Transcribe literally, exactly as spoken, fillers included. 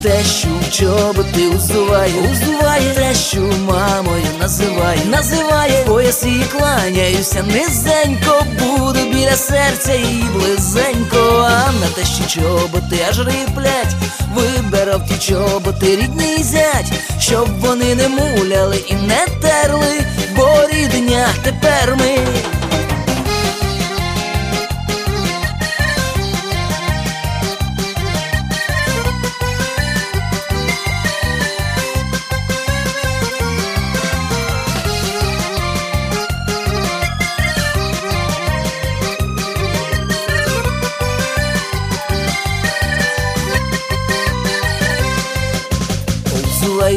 Тещу в чоботи узуває, узуває, тещу мамою називає, називає. Пояс їй кланяюся низенько, буду біля серця і близенько. А на тещі чоботи аж риплять, вибирав ті чоботи рідний зять, щоб вони не муляли і не терли, бо рідня тепер ми.